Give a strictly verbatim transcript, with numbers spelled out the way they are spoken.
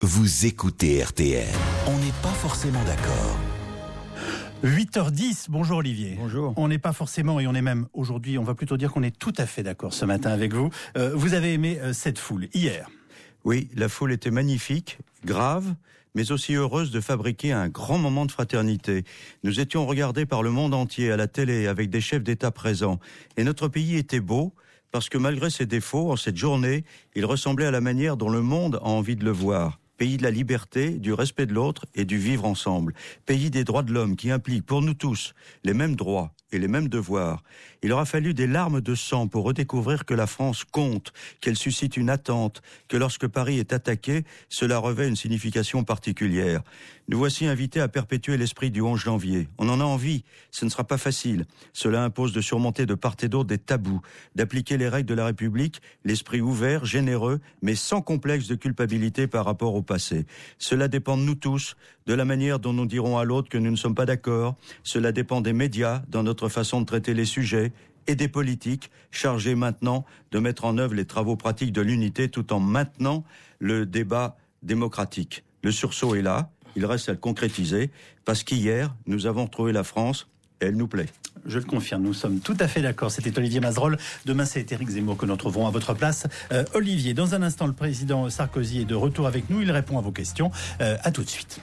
Vous écoutez R T L. On n'est pas forcément d'accord. huit heures dix, bonjour Olivier. Bonjour. On n'est pas forcément, et on est même aujourd'hui, on va plutôt dire qu'on est tout à fait d'accord ce matin avec vous. Euh, vous avez aimé euh, cette foule hier. Oui, la foule était magnifique, grave, mais aussi heureuse de fabriquer un grand moment de fraternité. Nous étions regardés par le monde entier à la télé avec des chefs d'État présents. Et notre pays était beau, parce que malgré ses défauts, en cette journée, il ressemblait à la manière dont le monde a envie de le voir. Pays de la liberté, du respect de l'autre et du vivre ensemble. Pays des droits de l'homme qui implique pour nous tous les mêmes droits et les mêmes devoirs. Il aura fallu des larmes de sang pour redécouvrir que la France compte, qu'elle suscite une attente, que lorsque Paris est attaqué, cela revêt une signification particulière. Nous voici invités à perpétuer l'esprit du onze janvier. On en a envie, ce ne sera pas facile. Cela impose de surmonter de part et d'autre des tabous, d'appliquer les règles de la République, l'esprit ouvert, généreux, mais sans complexe de culpabilité par rapport au passé. Cela dépend de nous tous, de la manière dont nous dirons à l'autre que nous ne sommes pas d'accord. Cela dépend des médias, dans notre façon de traiter les sujets, et des politiques, chargés maintenant de mettre en œuvre les travaux pratiques de l'unité tout en maintenant le débat démocratique. Le sursaut est là, il reste à le concrétiser, parce qu'hier, nous avons retrouvé la France, et elle nous plaît. Je le confirme, nous sommes tout à fait d'accord. C'était Olivier Mazerolle. Demain, c'est Éric Zemmour que nous retrouverons à votre place. Euh, Olivier, dans un instant, le président Sarkozy est de retour avec nous. Il répond à vos questions. Euh, à tout de suite.